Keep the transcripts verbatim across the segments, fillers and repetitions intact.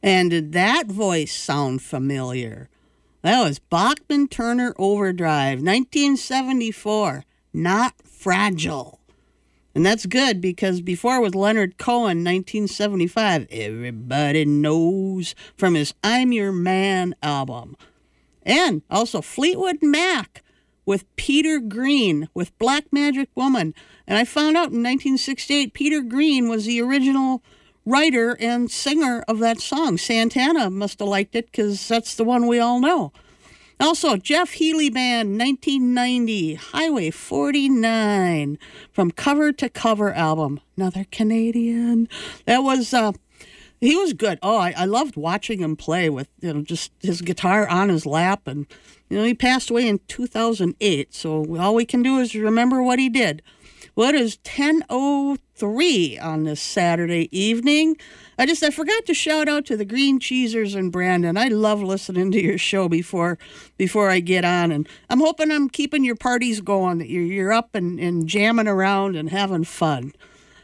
And did that voice sound familiar? That was Bachman Turner Overdrive, nineteen seventy-four, Not Fragile. And that's good because before it was Leonard Cohen, nineteen seventy-five, Everybody Knows, from his I'm Your Man album. And also Fleetwood Mac with Peter Green with Black Magic Woman. And I found out in nineteen sixty-eight, Peter Green was the original writer and singer of that song. Santana must have liked it because that's the one we all know. Also, Jeff Healey Band, nineteen ninety, Highway forty-nine, from Cover to Cover album. Another Canadian. That was, uh, he was good. Oh, I, I loved watching him play with, you know, just his guitar on his lap. And, you know, he passed away in two thousand eight, so all we can do is remember what he did. Well, it is ten oh three on this Saturday evening. I just, I forgot to shout out to the Green Cheesers and Brandon. I love listening to your show before before I get on. And I'm hoping I'm keeping your parties going, that you're, you're up and, and jamming around and having fun.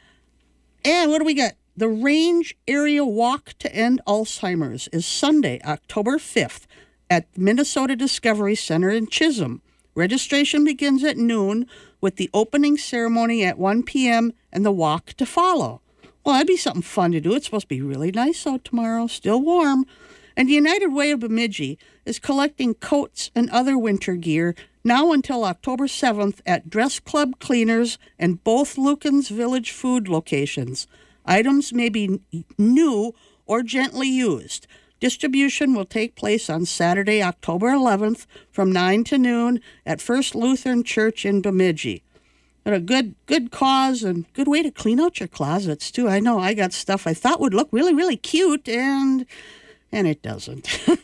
And what do we got? The Range Area Walk to End Alzheimer's is Sunday, October fifth at Minnesota Discovery Center in Chisholm. Registration begins at noon with the opening ceremony at one p.m. and the walk to follow. Well, that'd be something fun to do. It's supposed to be really nice out tomorrow, still warm. And the United Way of Bemidji is collecting coats and other winter gear now until October seventh at Dress Club Cleaners and both Lucan's Village food locations. Items may be new or gently used. Distribution will take place on Saturday, October eleventh from nine to noon at First Lutheran Church in Bemidji. And a good good cause and good way to clean out your closets, too. I know I got stuff I thought would look really, really cute, and and it doesn't.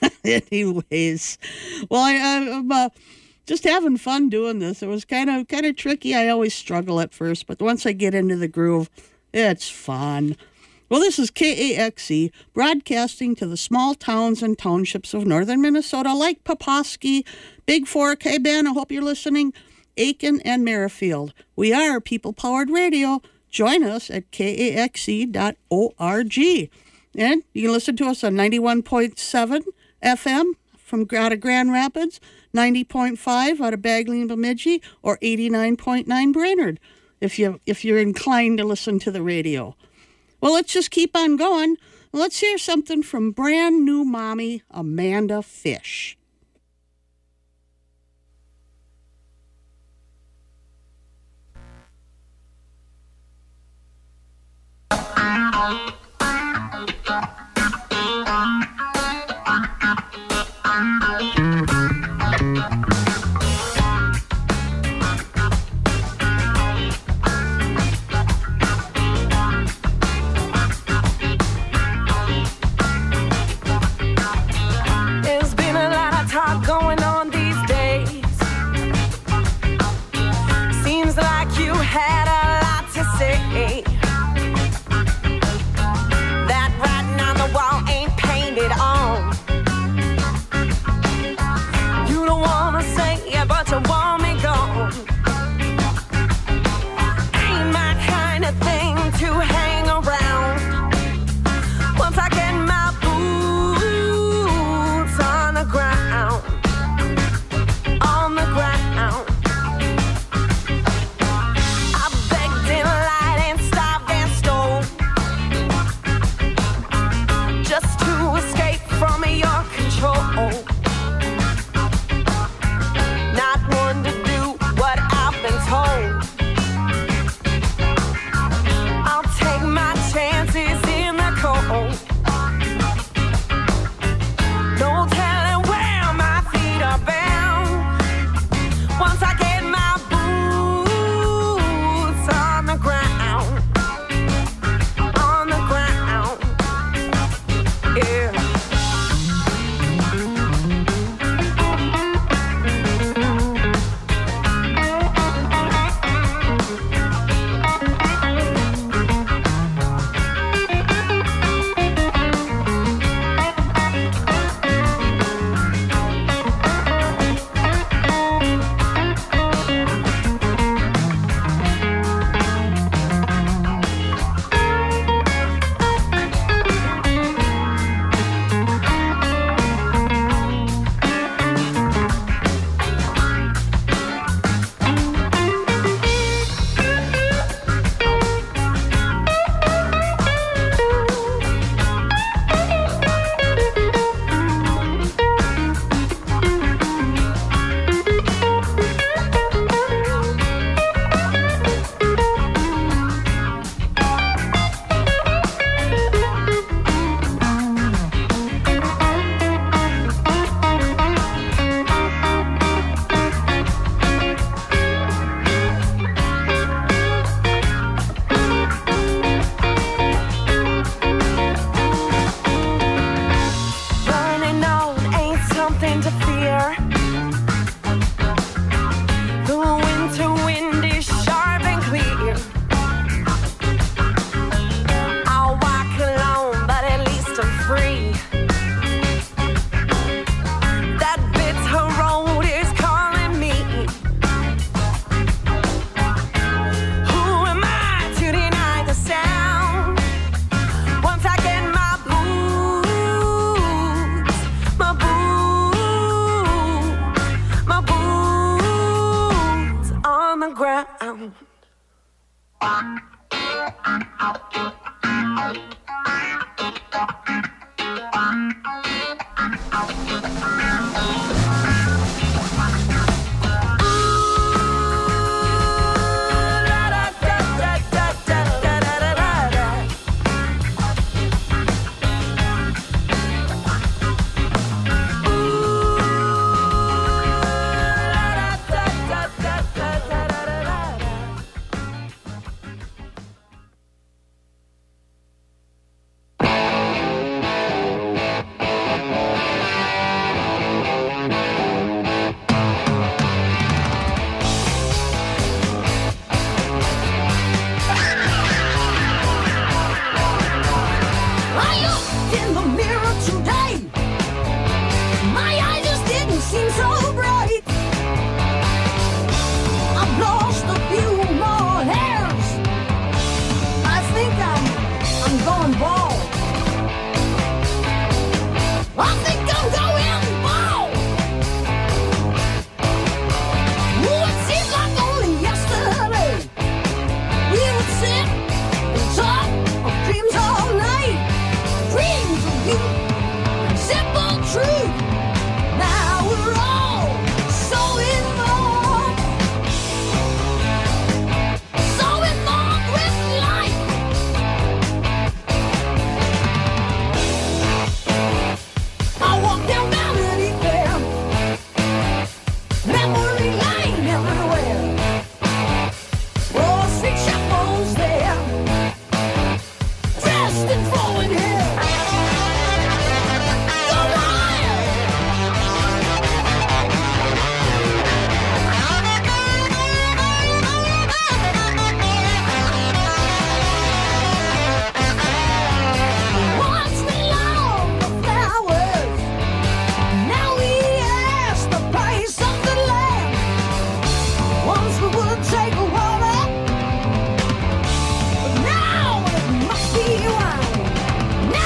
Anyways, well, I, I'm uh, just having fun doing this. It was kind of kind of tricky. I always struggle at first, but once I get into the groove, it's fun. Well, this is K A X E, broadcasting to the small towns and townships of northern Minnesota, like Poposky, Big Fork, hey, Ben, I hope you're listening, Aiken, and Merrifield. We are People-Powered Radio. Join us at K A X E dot org. And you can listen to us on ninety-one point seven F M from out of Grand Rapids, ninety point five out of Bagley and Bemidji, or eighty-nine point nine Brainerd, if, you, if you're inclined to listen to the radio. Well, let's just keep on going. Let's hear something from brand new mommy, Amanda Fish. Had a lot to say. Now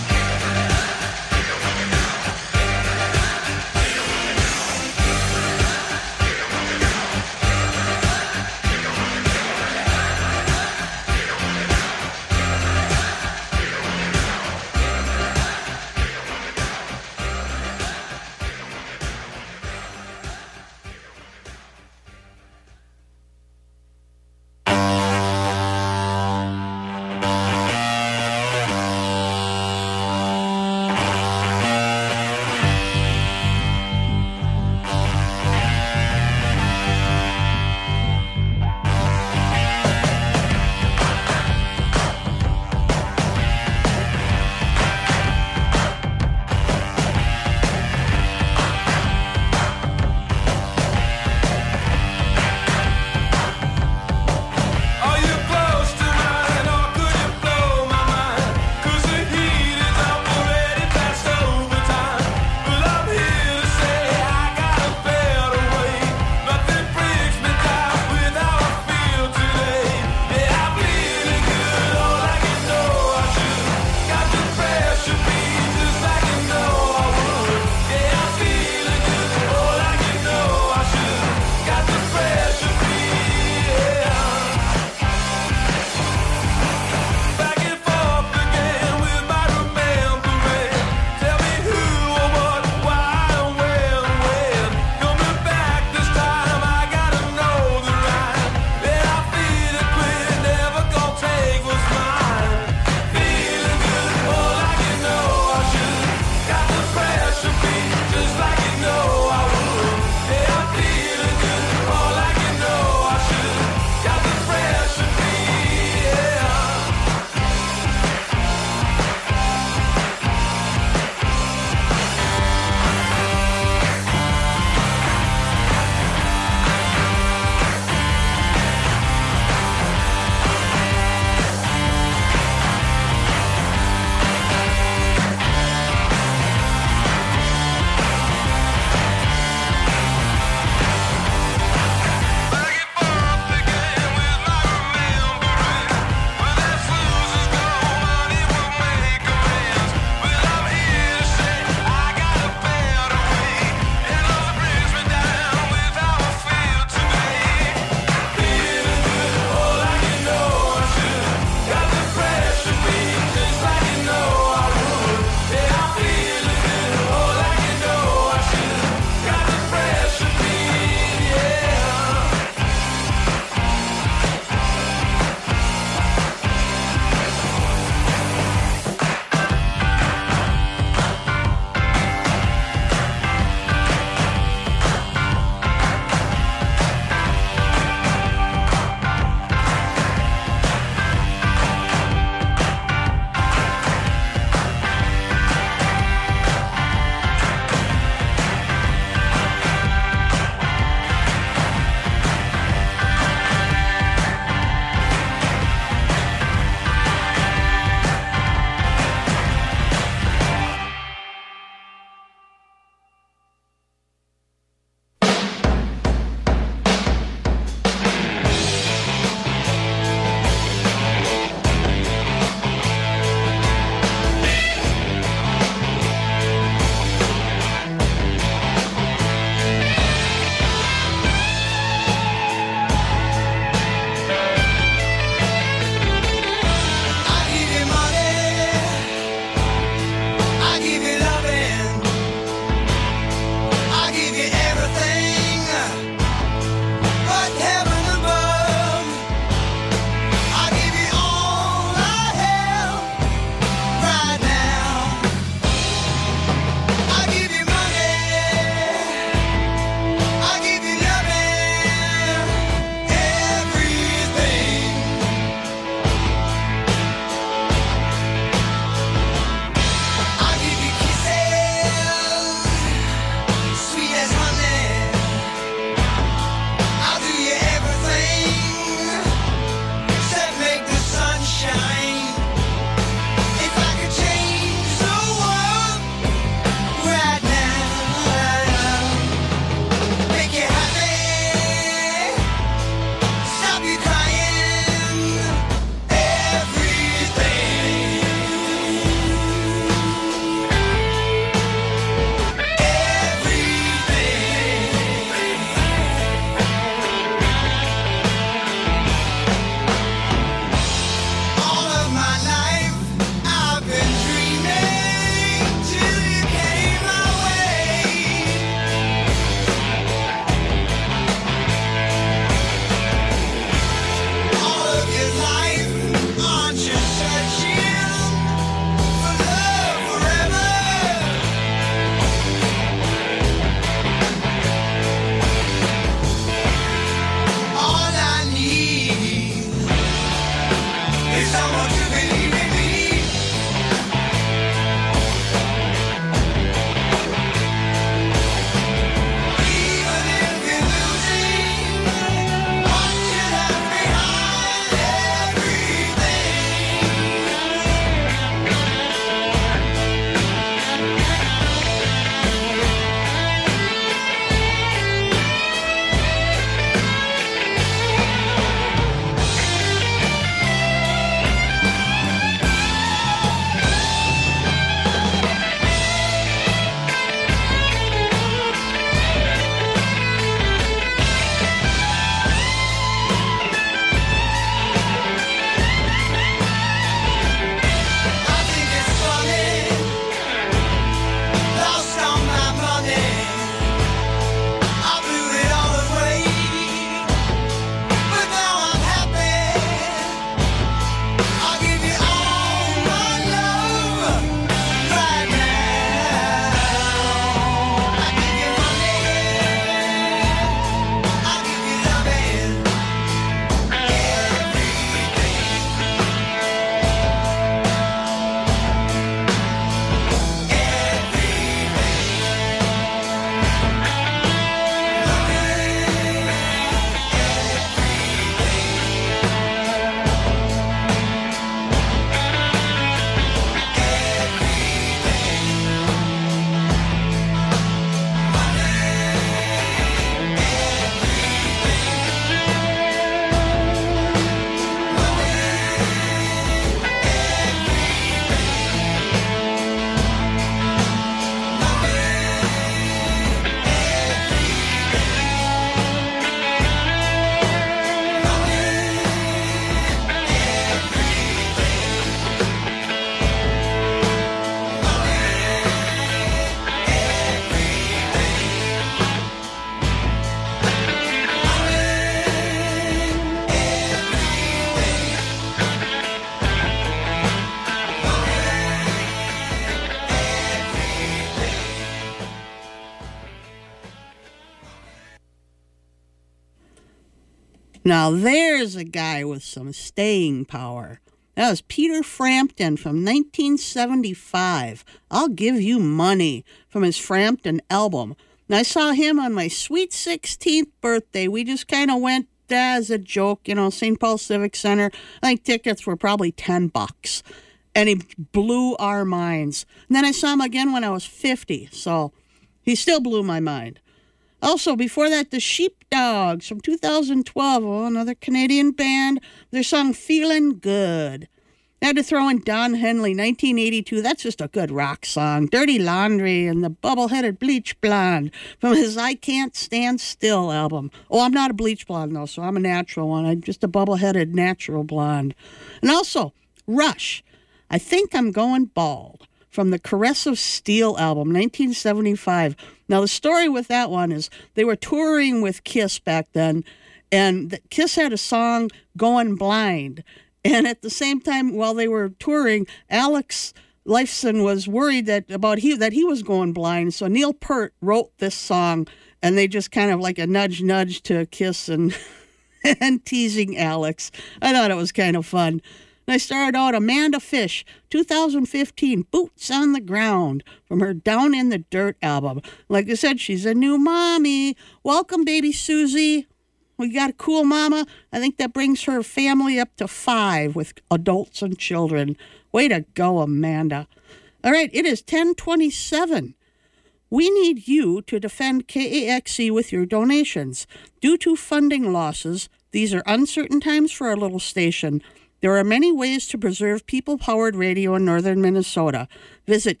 Now there's a guy with some staying power. That was Peter Frampton from nineteen seventy-five. I'll Give You Money from his Frampton album. And I saw him on my sweet sixteenth birthday. We just kind of went uh, as a joke, you know, Saint Paul Civic Center. I think tickets were probably ten bucks. And he blew our minds. And then I saw him again when I was fifty. So he still blew my mind. Also, before that, the Sheepdogs from two thousand twelve, oh, another Canadian band, their song Feelin' Good. I had to throw in Don Henley, nineteen eighty-two. That's just a good rock song. Dirty Laundry and the Bubble-Headed Bleach Blonde from his I Can't Stand Still album. Oh, I'm not a bleach blonde, though, so I'm a natural one. I'm just a bubble-headed natural blonde. And also, Rush, I Think I'm Going Bald from the Caress of Steel album, nineteen seventy-five. Now, the story with that one is they were touring with Kiss back then, and Kiss had a song, Going Blind. And at the same time, while they were touring, Alex Lifeson was worried that about he that he was going blind. So Neil Peart wrote this song, and they just kind of like a nudge, nudge to Kiss and, and teasing Alex. I thought it was kind of fun. And I started out Amanda Fish, two thousand fifteen, Boots on the Ground, from her Down in the Dirt album. Like I said, she's a new mommy. Welcome, baby Susie. We got a cool mama. I think that brings her family up to five with adults and children. Way to go, Amanda. All right, it is ten twenty-seven. We need you to defend K A X C with your donations. Due to funding losses, these are uncertain times for our little station. There are many ways to preserve people-powered radio in northern Minnesota. Visit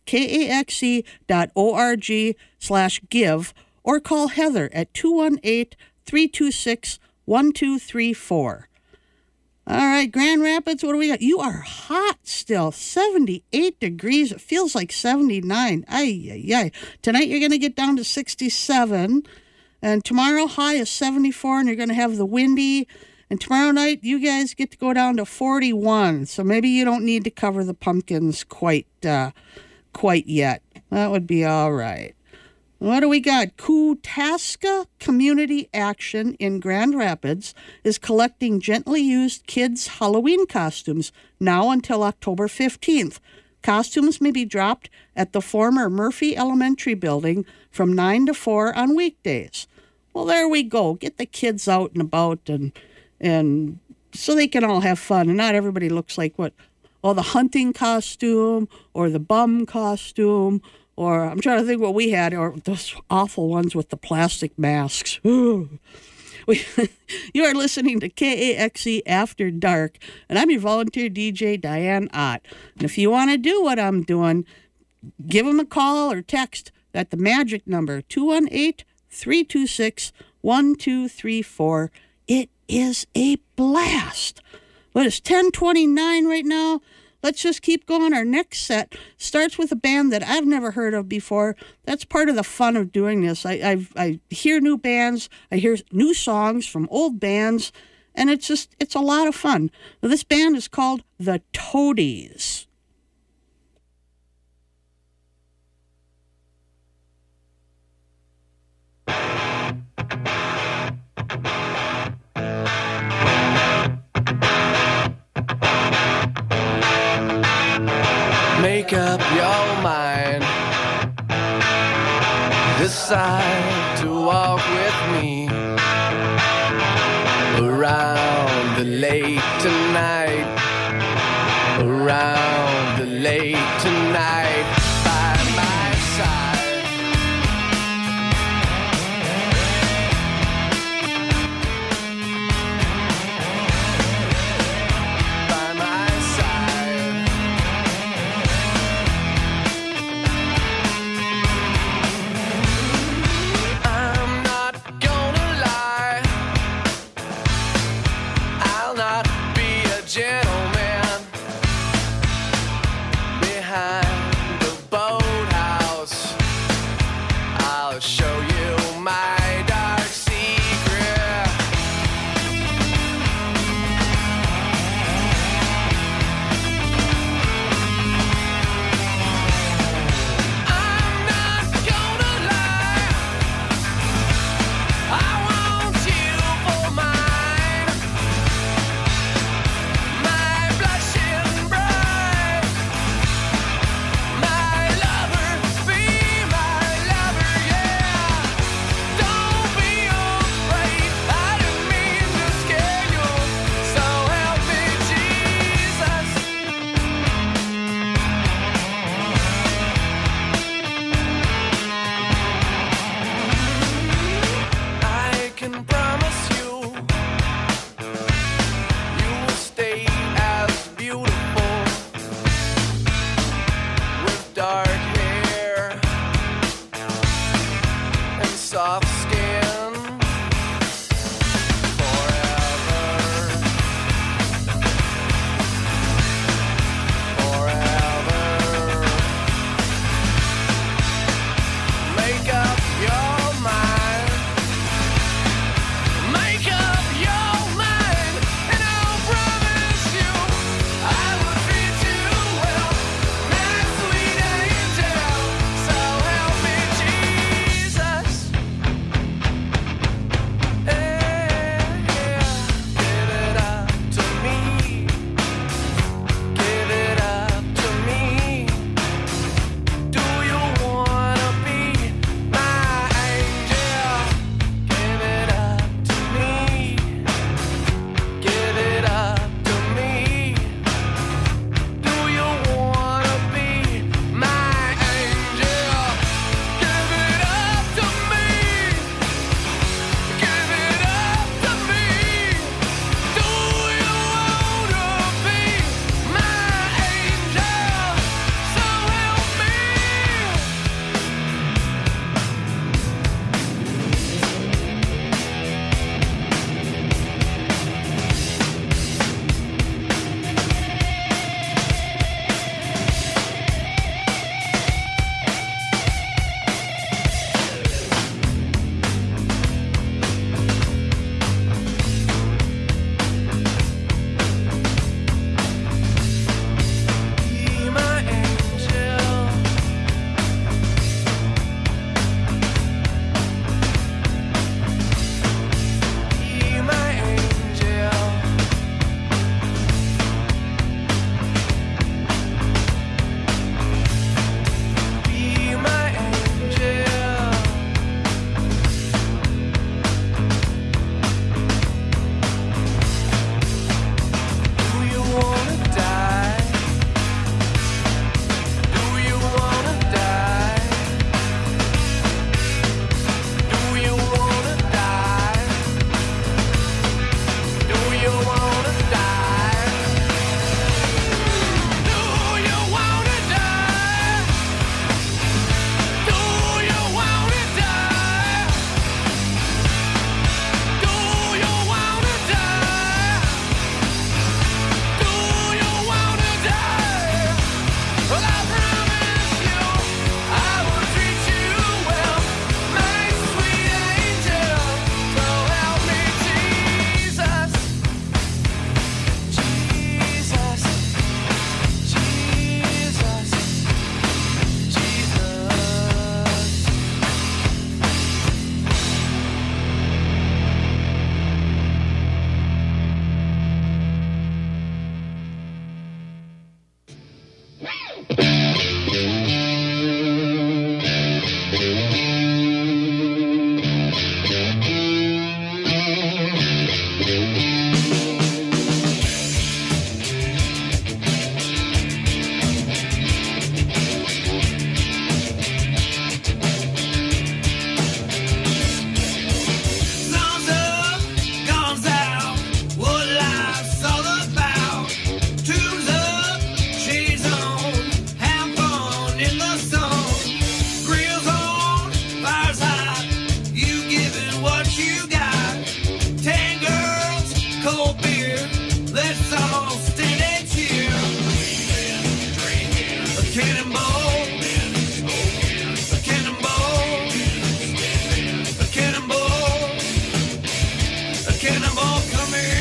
kaxc.org slash give or call Heather at two one eight, three two six, one two three four. All right, Grand Rapids, what do we got? You are hot still, seventy-eight degrees. It feels like seventy-nine. Ay, ay, ay. Tonight you're going to get down to sixty-seven, and tomorrow high is seventy-four, and you're going to have the windy. And tomorrow night, you guys get to go down to forty-one, so maybe you don't need to cover the pumpkins quite uh, quite yet. That would be all right. What do we got? Kutaska Community Action in Grand Rapids is collecting gently used kids' Halloween costumes now until October fifteenth. Costumes may be dropped at the former Murphy Elementary building from nine to four on weekdays. Well, there we go. Get the kids out and about and... And so they can all have fun. And not everybody looks like what, oh, the hunting costume or the bum costume. Or I'm trying to think what we had, or those awful ones with the plastic masks. we, you are listening to K A X E After Dark. And I'm your volunteer D J, Diane Ott. And if you want to do what I'm doing, give them a call or text at the magic number, two one eight, three two six, one two three four. It is a blast. But it's ten twenty-nine right now. Let's just keep going. Our next set starts with a band that I've never heard of before. That's part of the fun of doing this. I I've, I hear new bands. I hear new songs from old bands. And it's just, it's a lot of fun. Now, this band is called The Toadies. Make up your mind. Decide to walk with me around the lake tonight. Around the lake tonight. By my side. By my side. I'm not gonna lie. I'll not be a gentleman behind what you got. Ten girls, cold beer. Let's all stand and cheer. A cannonball. A cannonball. A cannonball. A cannonball coming.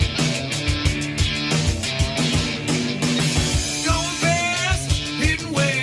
Going fast, hitting well.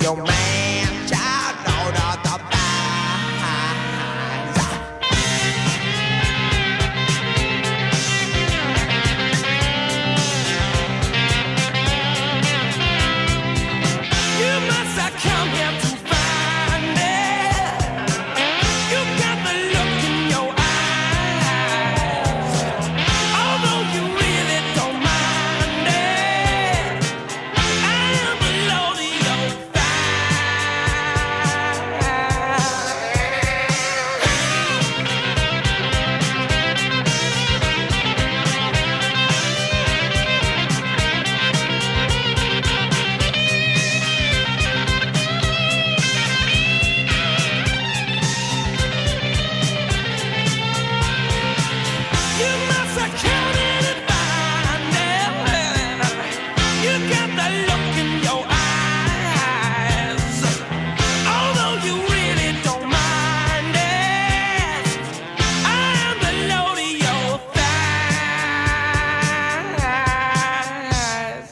your man child out of the bands. You must have come here to find it. You got the look in your eyes. Although you really don't mind it, I am below the your You must have counted and found it. You got the look in your eyes. Although you really don't mind it, I am below to your thighs.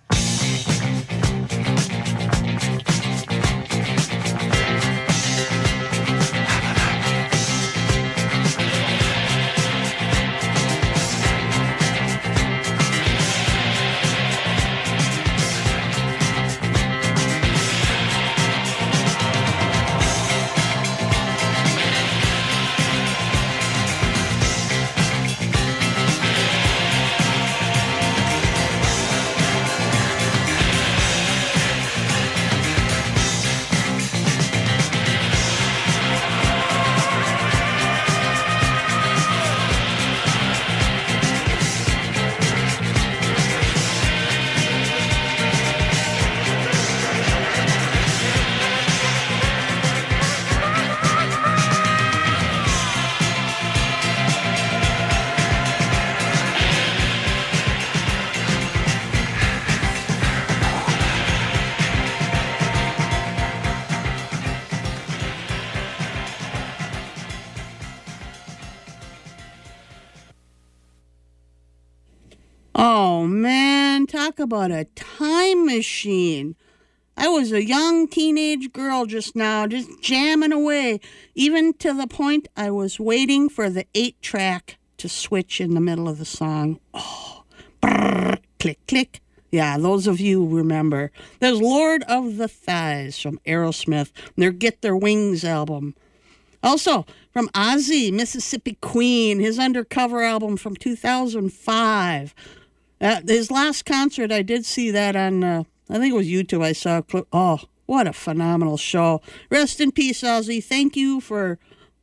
Oh, man, talk about a time machine. I was a young teenage girl just now, just jamming away, even to the point I was waiting for the eight-track to switch in the middle of the song. Oh, brrr, click, click. Yeah, those of you remember. There's Lord of the Thighs from Aerosmith, their Get Their Wings album. Also, from Ozzy, Mississippi Queen, his Undercover album from two thousand five. Uh, his last concert, I did see that on, uh, I think it was YouTube. I saw a clip. Oh, what a phenomenal show. Rest in peace, Ozzy. Thank you for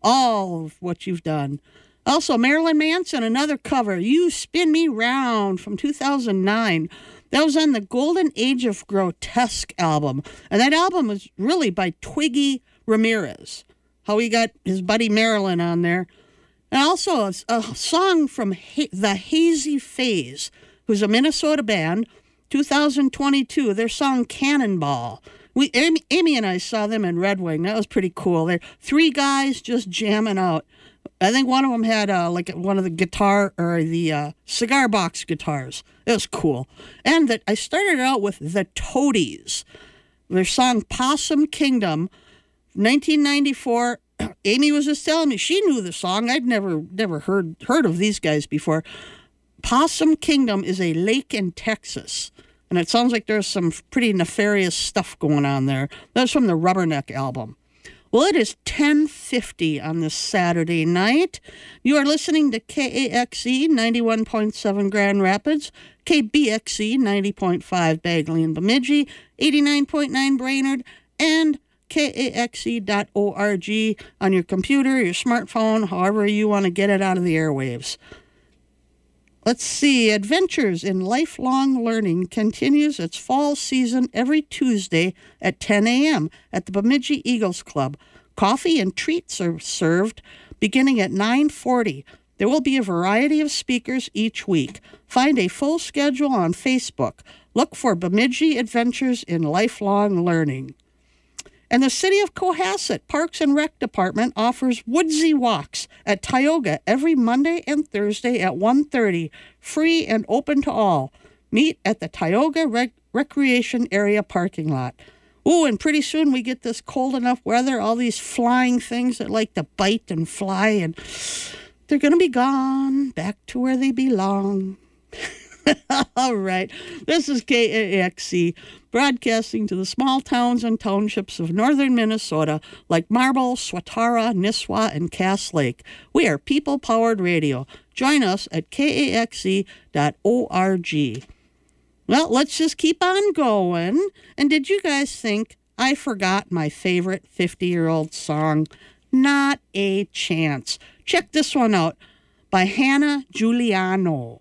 all of what you've done. Also, Marilyn Manson, another cover, You Spin Me Round from two thousand nine. That was on the Golden Age of Grotesque album. And that album was really by Twiggy Ramirez. How he got his buddy Marilyn on there. And also a, a song from ha- The Hazy Phase, who's a Minnesota band, two thousand twenty-two, their song Cannonball. We Amy, Amy and I saw them in Red Wing. That was pretty cool. They're three guys just jamming out. I think one of them had uh, like one of the guitar or the uh, cigar box guitars. It was cool. And that I started out with the Toadies. Their song Possum Kingdom, nineteen ninety-four. Amy was just telling me she knew the song. I'd never never heard heard of these guys before. Possum Kingdom is a lake in Texas, and it sounds like there's some pretty nefarious stuff going on there. That's from the Rubberneck album. Well, it is ten fifty on this Saturday night. You are listening to K A X E ninety-one point seven Grand Rapids, K B X E ninety point five Bagley and Bemidji, eighty-nine point nine Brainerd, and K A X E dot org on your computer, your smartphone, however you want to get it out of the airwaves. Let's see. Adventures in Lifelong Learning continues its fall season every Tuesday at ten a.m. at the Bemidji Eagles Club. Coffee and treats are served beginning at nine forty. There will be a variety of speakers each week. Find a full schedule on Facebook. Look for Bemidji Adventures in Lifelong Learning. And the City of Cohasset Parks and Rec Department offers woodsy walks at Tioga every Monday and Thursday at one thirty, free and open to all. Meet at the Tioga Rec- Recreation Area parking lot. Ooh, and pretty soon we get this cold enough weather, all these flying things that like to bite and fly, and they're going to be gone back to where they belong. All right. This is K A X C, broadcasting to the small towns and townships of northern Minnesota like Marble, Swatara, Nisswa, and Cass Lake. We are people-powered radio. Join us at K A X C dot org. Well, let's just keep on going. And did you guys think I forgot my favorite fifty-year-old song? Not a chance. Check this one out by Hannah Giuliano.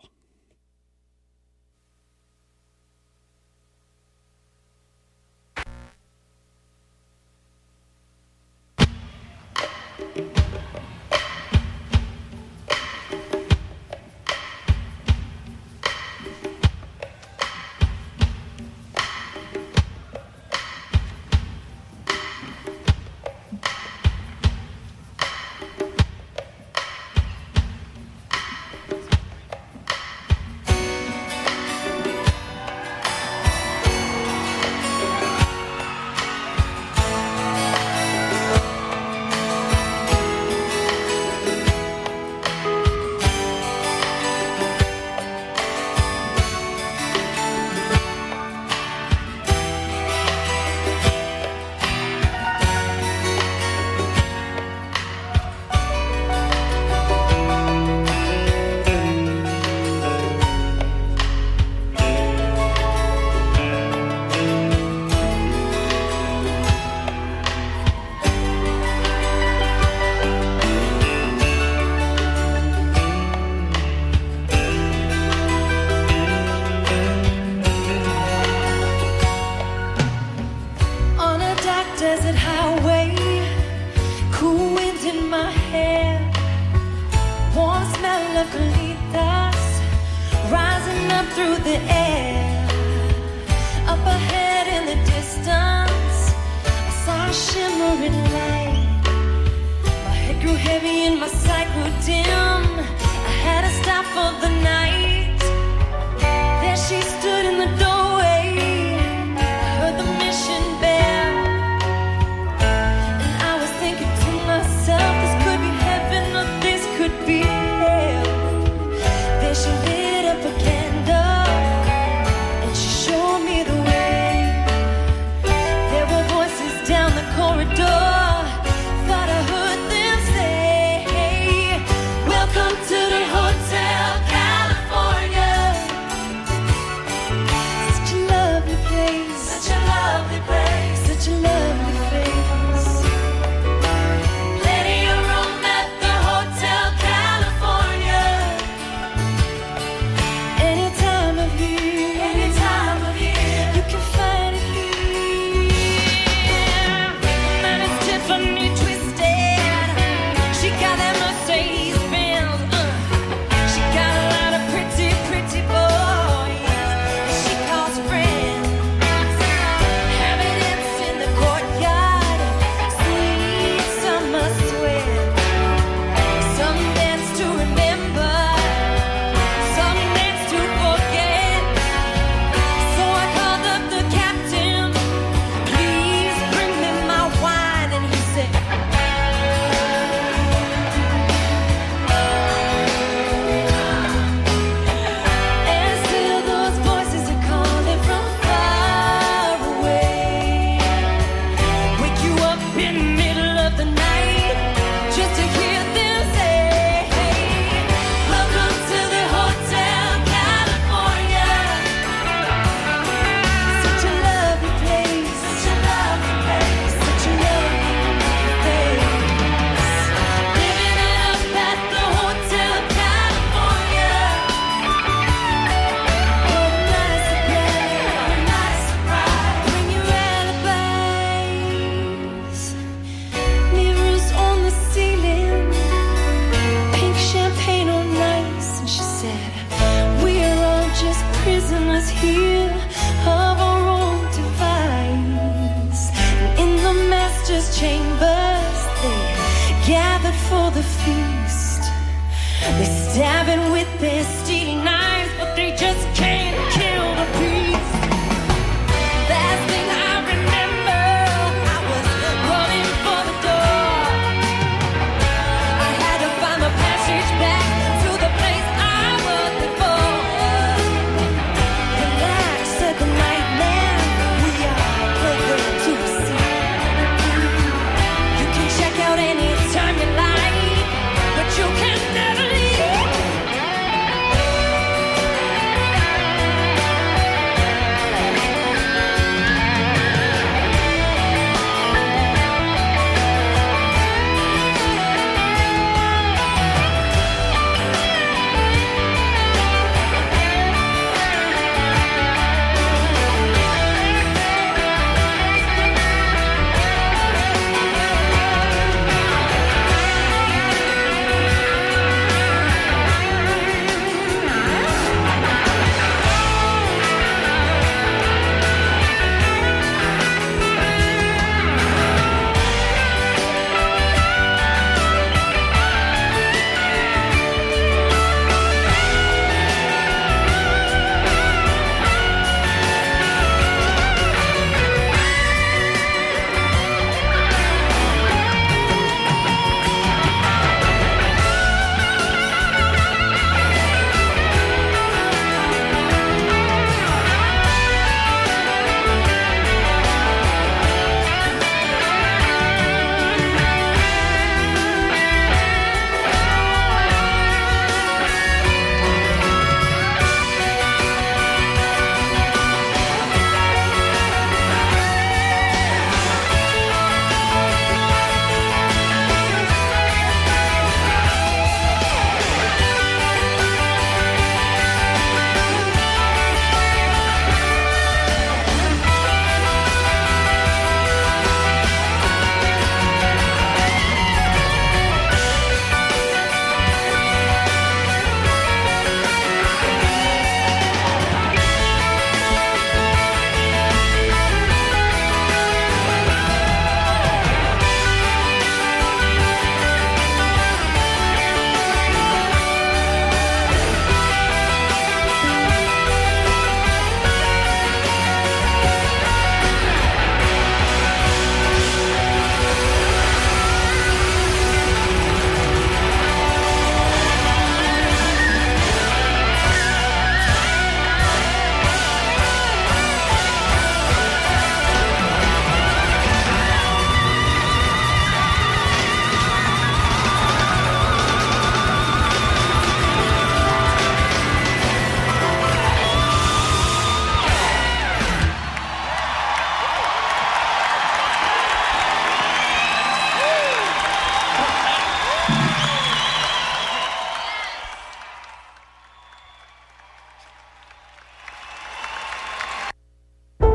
for the feast. They stabbing with their